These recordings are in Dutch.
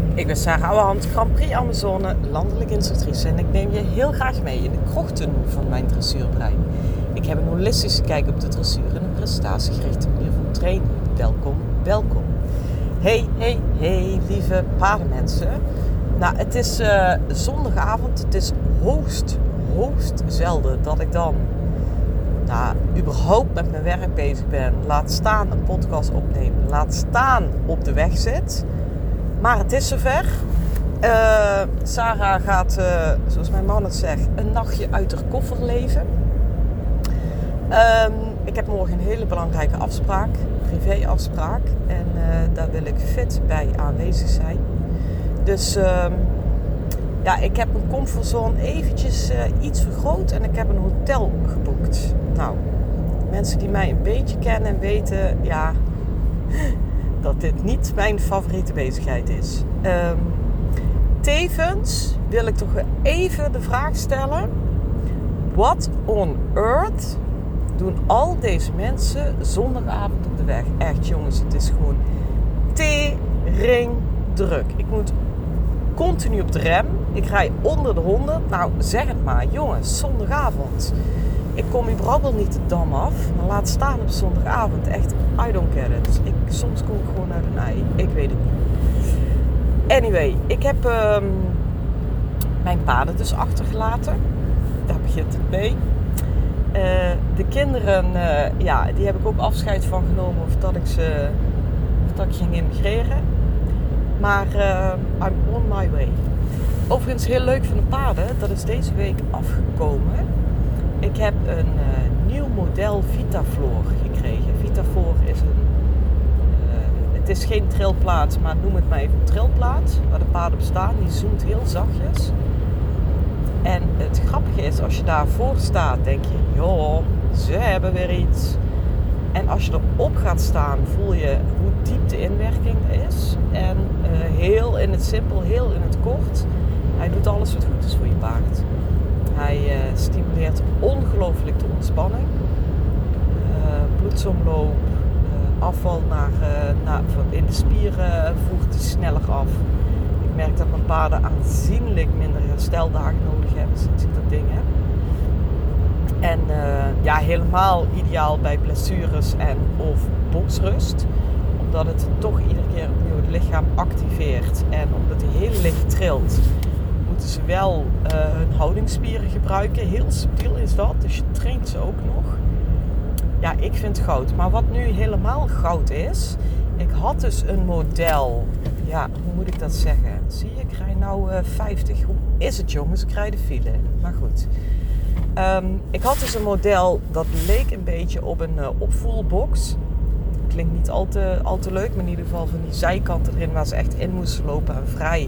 Ik ben Sarah Ouwehand, Grand Prix Amazone, landelijk instructrice en ik neem je heel graag mee in de krochten van mijn dressuurbrein. Ik heb een holistische kijk op de dressuur en een prestatiegerichte manier van trainen. Welkom, welkom. Hey, lieve paardenmensen. Nou, het is zondagavond, het is hoogst zelden dat ik dan überhaupt met mijn werk bezig ben. Laat staan een podcast opnemen, laat staan op de weg zit. Maar het is zover. Sarah gaat, zoals mijn man het zegt, een nachtje uit haar koffer leven. Ik heb morgen een hele belangrijke afspraak, privéafspraak. En daar wil ik fit bij aanwezig zijn. Dus ik heb mijn comfortzone eventjes iets vergroot en ik heb een hotel geboekt. Nou, mensen die mij een beetje kennen weten, dat dit niet mijn favoriete bezigheid is. Tevens wil ik toch weer even de vraag stellen: what on earth doen al deze mensen zondagavond op de weg? Echt jongens, het is gewoon tering druk. Ik moet continu op de rem. Ik rij onder de 100. Nou, zeg het maar. Jongens, zondagavond. Ik kom überhaupt al niet de Dam af. Maar laat staan op zondagavond. Echt, I don't get it. Dus soms kom ik gewoon uit een ei. Ik weet het niet. Anyway, ik heb mijn paarden dus achtergelaten. Daar begint het mee. De kinderen, die heb ik ook afscheid van genomen of dat ik ging immigreren. Maar I'm on my way. Overigens heel leuk van de paarden, dat is deze week afgekomen. Ik heb een nieuw model Vitaflor gekregen. Vitaflor is het is geen trilplaat, maar noem het maar even een trilplaat. Waar de paarden op staan, die zoomt heel zachtjes. En het grappige is, als je daarvoor staat, denk je, joh, ze hebben weer iets. En als je erop gaat staan, voel je hoe diep de inwerking is. En heel in het simpel, heel in het kort. Hij doet alles wat goed is voor je paard. Hij stimuleert ongelooflijk de ontspanning. Bloedsomloop, afval in de spieren voert hij sneller af. Ik merk dat mijn paarden aanzienlijk minder hersteldagen nodig hebben sinds ik dat ding heb. En helemaal ideaal bij blessures en of boksrust. Omdat het toch iedere keer opnieuw het lichaam activeert. En omdat hij heel licht trilt, moeten ze wel hun houdingsspieren gebruiken. Heel subtiel is dat, dus je traint ze ook nog. Ja, ik vind het goud. Maar wat nu helemaal goud is, ik had dus een model. Ja, hoe moet ik dat zeggen? Zie je, ik rij nou 50. Hoe is het jongens? Ik rij de file. Maar goed. Ik had dus een model dat leek een beetje op een opvoelbox. Klinkt niet al te leuk, maar in ieder geval van die zijkanten erin waar ze echt in moesten lopen en vrij.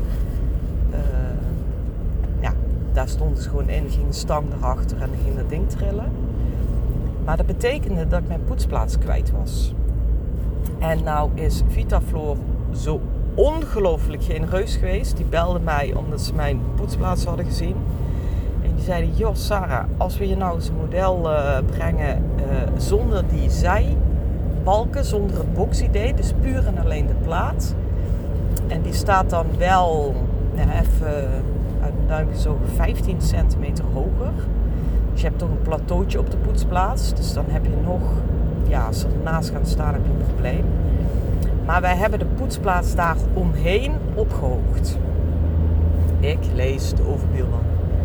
Daar stonden ze gewoon in, ging de stang erachter en dan ging dat ding trillen. Maar dat betekende dat ik mijn poetsplaats kwijt was. En nou is Vitaflor zo ongelooflijk genereus geweest. Die belde mij omdat ze mijn poetsplaats hadden gezien. En die zeiden, joh Sarah, als we je nou eens een model brengen zonder die zijbalken, zonder het boxidee, dus puur en alleen de plaat. En die staat dan wel, even uit mijn duim gezogen, 15 centimeter hoger. Dus je hebt toch een plateautje op de poetsplaats. Dus dan heb je nog, als ze ernaast gaan staan, heb je een probleem. Maar wij hebben de poetsplaats daar omheen opgehoogd. Ik lees de overbuurman.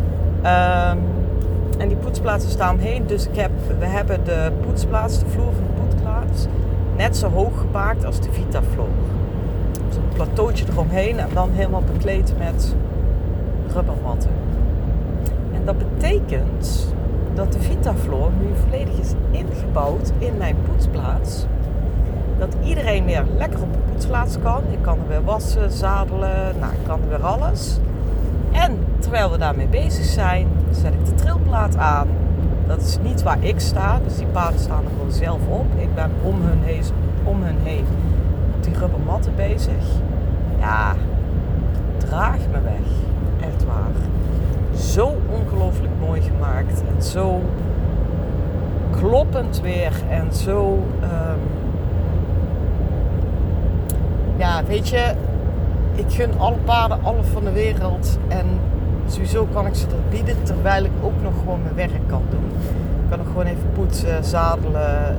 En die poetsplaatsen staan omheen. Dus we hebben de poetsplaats, de vloer van de poetsplaats, net zo hoog gemaakt als de Vitaflor. Dus een plateautje eromheen en dan helemaal bekleed met rubbermatten. En dat betekent dat de Vitaflor nu volledig is ingebouwd in mijn poetsplaats. Dat iedereen weer lekker op de poetsplaats kan. Ik kan er weer wassen, zadelen, ik kan er weer alles. En terwijl we daarmee bezig zijn, zet ik de trilplaat aan. Dat is niet waar ik sta, dus die paarden staan er gewoon zelf op. Ik ben om hun heen op die rubbermatten bezig. Ja, draag me weg. Echt waar. Zo ongelooflijk mooi gemaakt. En zo kloppend weer. En zo... weet je... ik gun alle paarden alles van de wereld. En sowieso kan ik ze dat bieden, terwijl ik ook nog gewoon mijn werk kan doen. Ik kan nog gewoon even poetsen, zadelen.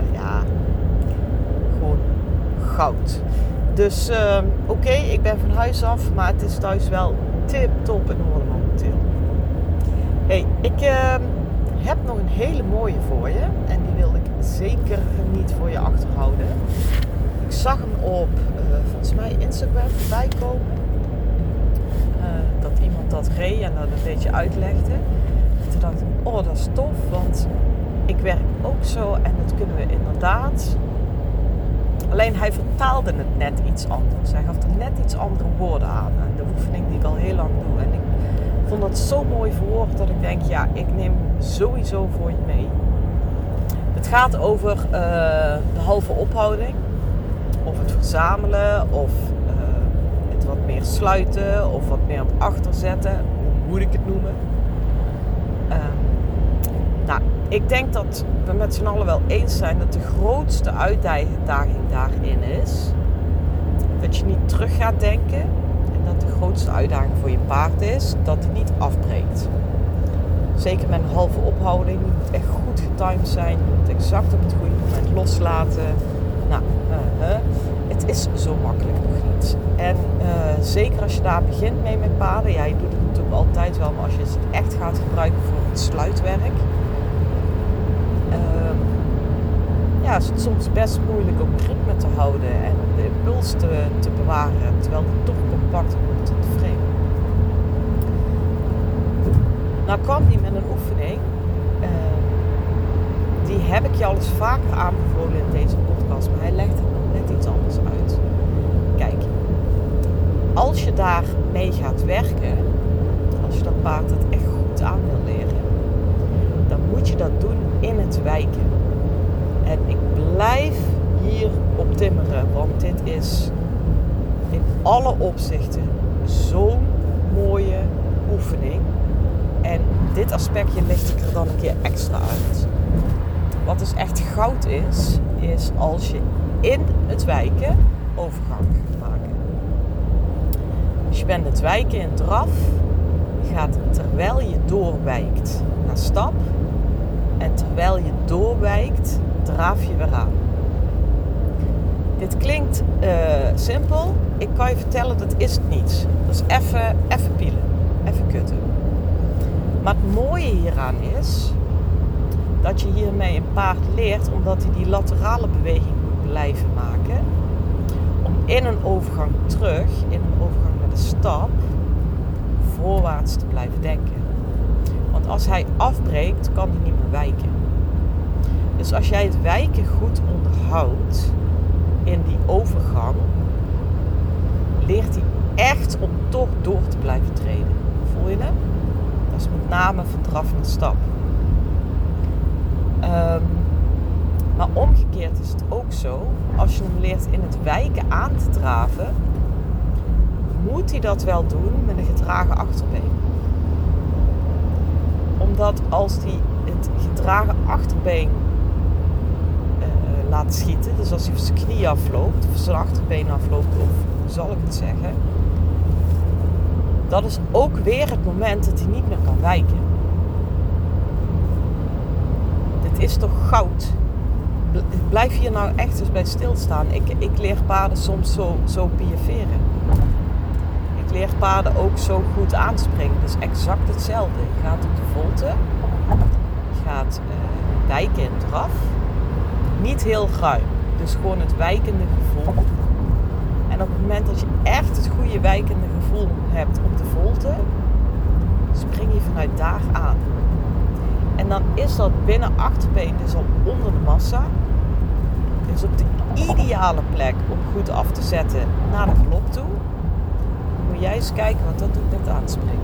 Gewoon goud. Dus oké, ik ben van huis af, maar het is thuis wel tip-top in orde momenteel. Hey, ik heb nog een hele mooie voor je. En die wil ik zeker niet voor je achterhouden. Ik zag hem op, volgens mij, Instagram voorbij komen. Dat iemand dat reed en dat een beetje uitlegde. En toen dacht ik, oh, dat is tof, want ik werk ook zo en dat kunnen we inderdaad. Alleen hij vertaalde het net iets anders. Hij gaf er net iets andere woorden aan. En de oefening die ik al heel lang doe. En ik vond dat zo mooi verwoord dat ik denk, ja, ik neem sowieso voor je mee. Het gaat over de halve ophouding. Of het verzamelen. Of het wat meer sluiten. Of wat meer op achter zetten. Hoe moet ik het noemen? Ik denk dat we met z'n allen wel eens zijn dat de grootste uitdaging daarin is dat je niet terug gaat denken en dat de grootste uitdaging voor je paard is dat hij niet afbreekt. Zeker met een halve ophouding, die moet echt goed getimed zijn, je moet exact op het goede moment loslaten. Het is zo makkelijk nog niet. En zeker als je daar begint mee met paarden, ja, je doet het natuurlijk altijd wel, maar als je het echt gaat gebruiken voor het sluitwerk, is het soms best moeilijk om ritme te houden en om de impuls te bewaren, terwijl het toch compact wordt in de frame. Nou kwam hij met een oefening, die heb ik je al eens vaker aanbevolen in deze podcast, maar hij legt het nog net iets anders uit. Kijk, als je daar mee gaat werken, als je dat paard het echt goed aan wil leren, dan moet je dat doen in het wijken. En ik blijf hier op timmeren, want dit is in alle opzichten zo'n mooie oefening. En dit aspectje licht ik er dan een keer extra uit. Wat dus echt goud is als je in het wijken overgang gaat maken. Dus je bent het wijken in draf, je gaat terwijl je doorwijkt naar stap. En terwijl je doorwijkt, draaf je weer aan. Dit klinkt simpel. Ik kan je vertellen, dat is het niet. Dat is even pielen. Even kutten. Maar het mooie hieraan is dat je hiermee een paard leert, omdat hij die laterale beweging moet blijven maken. Om in een overgang terug, in een overgang naar de stap, voorwaarts te blijven denken. Want als hij afbreekt, kan hij niet meer wijken. Dus als jij het wijken goed onderhoudt in die overgang, leert hij echt om toch door te blijven treden. Voel je het? Dat is met name van draf naar stap. Maar omgekeerd is het ook zo, als je hem leert in het wijken aan te draven, moet hij dat wel doen met een gedragen achterbeen. Omdat als hij het gedragen achterbeen laat schieten, dus als hij zijn knie afloopt, of zijn achterbeen afloopt, of hoe zal ik het zeggen, dat is ook weer het moment dat hij niet meer kan wijken. Dit is toch goud? Blijf hier nou echt eens bij stilstaan. Ik leer paarden soms zo piaferen. Ik leer paarden ook zo goed aanspringen. Dat is exact hetzelfde. Je gaat op de volte. Je gaat wijken in draf. Niet heel ruim. Dus gewoon het wijkende gevoel. En op het moment dat je echt het goede wijkende gevoel hebt op de volte, spring je vanuit daar aan. En dan is dat binnen achterbeen dus al onder de massa. Dus op de ideale plek om goed af te zetten naar de galop toe. Dan moet jij eens kijken wat dat doet met aanspringen.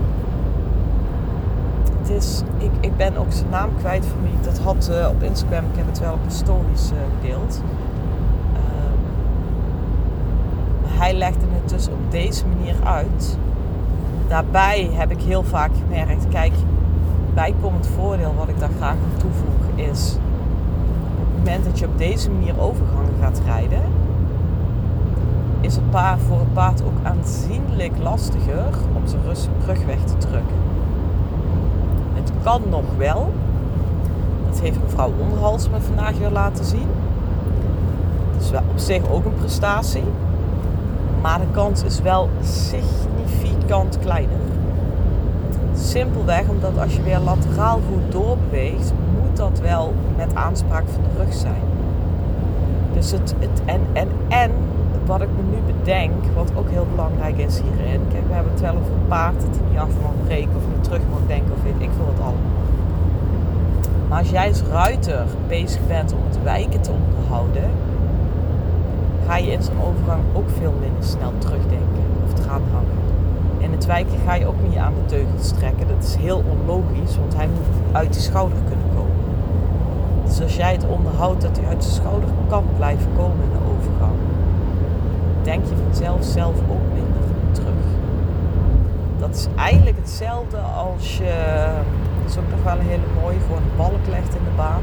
Het is, ik ben ook zijn naam kwijt van wie ik dat had op Instagram. Ik heb het wel op de stories gedeeld. Hij legde het dus op deze manier uit. Daarbij heb ik heel vaak gemerkt, kijk, bijkomend voordeel wat ik daar graag aan toevoeg is, op het moment dat je op deze manier overgangen gaat rijden, is het voor het paard ook aanzienlijk lastiger om zijn rug weg te drukken. Het kan nog wel. Dat heeft mevrouw Onderhals me vandaag weer laten zien. Dat is wel op zich ook een prestatie. Maar de kans is wel significant kleiner. Simpelweg omdat als je weer lateraal goed doorbeweegt, moet dat wel met aanspraak van de rug zijn. Dus en wat ik me nu bedenk, wat ook heel belangrijk is hierin. Kijk, we hebben het wel over een paard dat hij niet af mag breken of niet terug mag denken of weet ik veel wat allemaal. Maar als jij als ruiter bezig bent om het wijken te onderhouden, ga je in zo'n overgang ook veel minder snel terugdenken of eraan hangen. In het wijken ga je ook niet aan de teugels trekken. Dat is heel onlogisch, want hij moet uit die schouder kunnen komen. Dus als jij het onderhoudt dat hij uit de schouder kan blijven komen in de overgang, denk je vanzelf zelf ook minder terug. Dat is eigenlijk hetzelfde als je, dat is ook nog wel een hele mooie, gewoon een balk legt in de baan.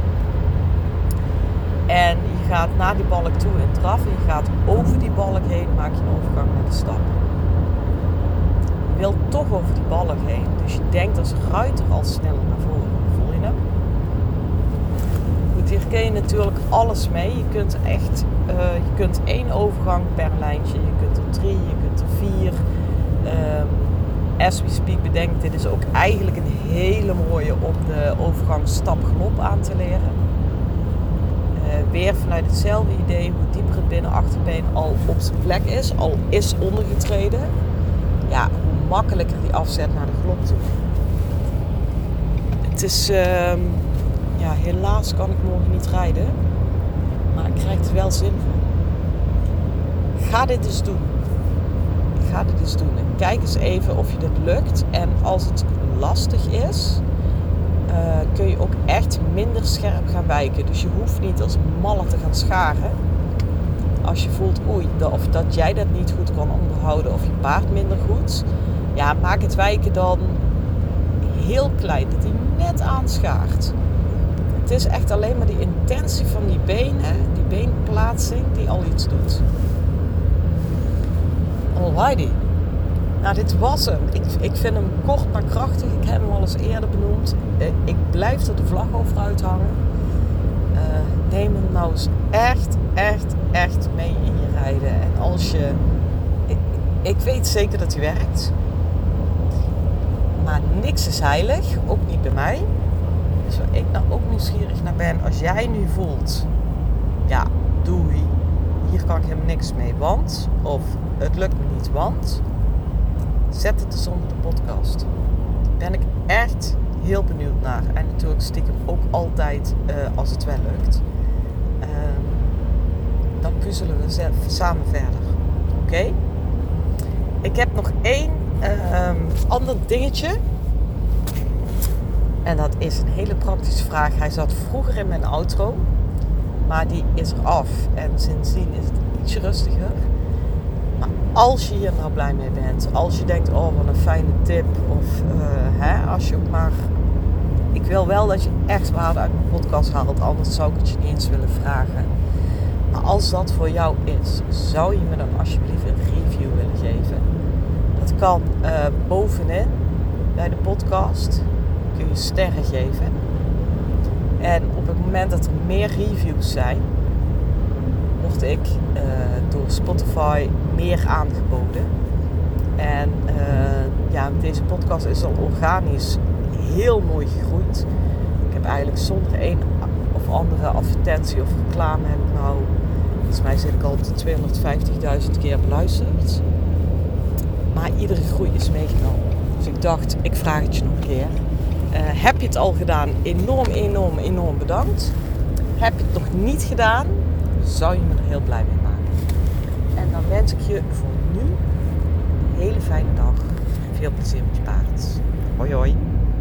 En je gaat naar die balk toe in draf en je gaat over die balk heen, maak je een overgang met de stap. Je wilt toch over die balk heen, dus je denkt als ruiter al sneller naar voren. Voel je hem? Goed, hier kun je natuurlijk alles mee. Je kunt echt, je kunt 1 overgang per lijntje, je kunt er 3, je kunt er 4. As we speak bedenk, dit is ook eigenlijk een hele mooie om de overgang stap-galop aan te leren. Weer vanuit hetzelfde idee, hoe dieper het binnenachterbeen al op zijn plek is, al is ondergetreden. Ja, hoe makkelijker die afzet naar de galop toe. Het is, ja, helaas kan ik morgen niet rijden, maar ik krijg er wel zin van. Ga dit eens doen. Ga dit eens doen. En kijk eens even of je dit lukt. En als het lastig is, kun je ook echt minder scherp gaan wijken. Dus je hoeft niet als een malle te gaan scharen. Als je voelt, of dat jij dat niet goed kan onderhouden of je paard minder goed. Ja, maak het wijken dan heel klein. Dat hij net aanschaart. Het is echt alleen maar die intentie van die benen, die beenplaatsing, die al iets doet. Alrighty. Nou, dit was hem. Ik vind hem kort maar krachtig. Ik heb hem al eens eerder benoemd. Ik blijf er de vlag over uithangen. Neem hem nou eens echt mee in je rijden. En als je... Ik weet zeker dat hij werkt. Maar niks is heilig. Ook niet bij mij. Dus waar ik nou ook nieuwsgierig naar ben. Als jij nu voelt... Ja, doei. Hier kan ik helemaal niks mee. Want... Of het lukt me niet, want... Zet het dus onder de podcast. Daar ben ik echt heel benieuwd naar. En natuurlijk stiekem ook altijd als het wel lukt. Dan puzzelen we samen verder. Oké? Ik heb nog één ander dingetje. En dat is een hele praktische vraag. Hij zat vroeger in mijn auto. Maar die is er af. En sindsdien is het ietsje rustiger. Maar als je hier nou blij mee bent. Als je denkt, oh wat een fijne tip. Of als je ook maar... Ik wil wel dat je echt waarde uit mijn podcast haalt. Anders zou ik het je niet eens willen vragen. Maar als dat voor jou is. Zou je me dan alsjeblieft een review willen geven? Dat kan bovenin. Bij de podcast. Kun je sterren geven. En op het moment dat er meer reviews zijn, word ik door Spotify meer aangeboden. En deze podcast is al organisch heel mooi gegroeid. Ik heb eigenlijk zonder een of andere advertentie of reclame heb ik nou, volgens mij zit ik al op de 250.000 keer beluisterd. Maar iedere groei is meegenomen. Dus ik dacht, ik vraag het je nog een keer. Heb je het al gedaan? Enorm bedankt. Heb je het nog niet gedaan? Zou je me er heel blij mee maken. En dan wens ik je voor nu een hele fijne dag. En veel plezier met je paard. Hoi hoi.